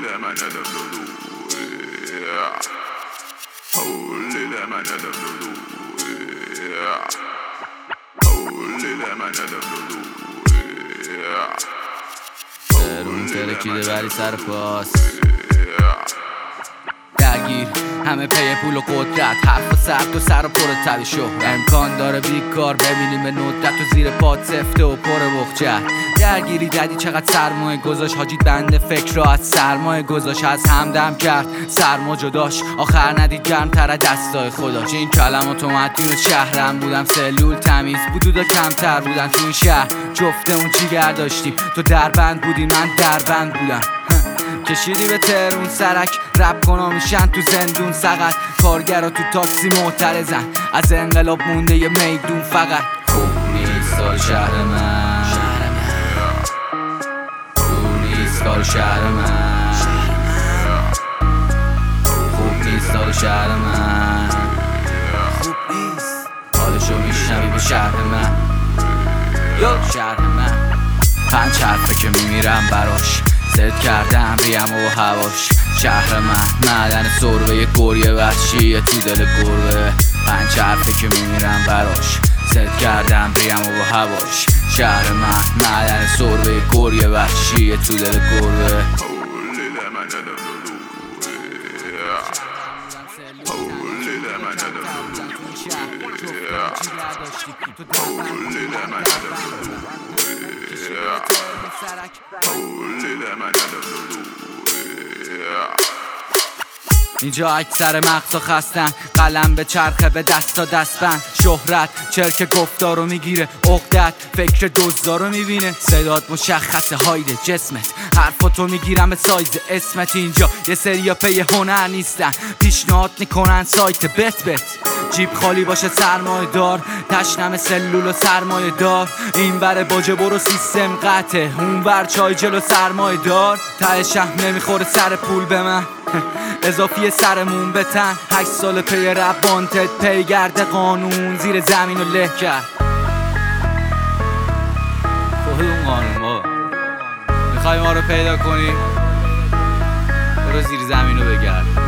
رون ترکیده ولی سر پاس درگیر همه پی پول و قدرت، حرف و سرد و سر و پر تل شهرت. امکان داره بیکار ببینیم به ندرت و زیر پاد سفته و پر بخچت. درگیری دیدی چقدر سرمایه گذاشت حاجی بنده فکر را از سرمایه گذاشت. از همدم کرد سرما جداش، آخر ندید گرم تر دستای خداش. این کلمات اومد دین و شهرم بودم، سلول تمیز بودودا کمتر بودن تو این شهر. جفته اون چیگر داشتیم، تو دربند بودی من دربند بودم. کشیدی به تهرون سرک، رپ کنا میشن تو زندون سقط. کارگرا تو تاکسی معترضن، از انقلاب مونده یه میدون فقط. خوب نیست کار شهر من، خوب نیست کار شهر من، خوب نیست کار شهر من، خوب نیست. حالشو میشنوی به شهر من، یا شهر من. 5 حرفه که میمیرم براش، زد کردم ریم و هواش. شهر من معدن سربه گریه وحشیه تو دل گربه. 5 حرفه که میمیرم براش، زد کردم ریم و هواش. شهر من معدن سربه گریه وحشیه تو دل گربه. اینجا اکثر مغزا خستن، قلم به چرخه به دستا دستبند. شهرت چرک گفتارو میگیره، عقدت فکر دزدارو میبینه. صدات مشخصه هاید جسمت، حرفاتو میگیرم به سایز اسمت. اینجا یه سریا پی هنر نیستن، پیشنهاد میکنن سایت بت. جیب خالی باشه سرمایه دار، تشنم سلول و سرمایه دار. این بره باجه برو سیستم قطعه، اون بر چای جلو سرمایه دار. ته شهم نمیخوره سر پول به من، اضافی سرمون بتن. 8 سال پی رپ وانتد، پی گرد قانون زیر زمین و له کرد. کدوم قانون ما؟ میخوای ما رو پیدا کنی؟ برو زیر زمین رو بگرد.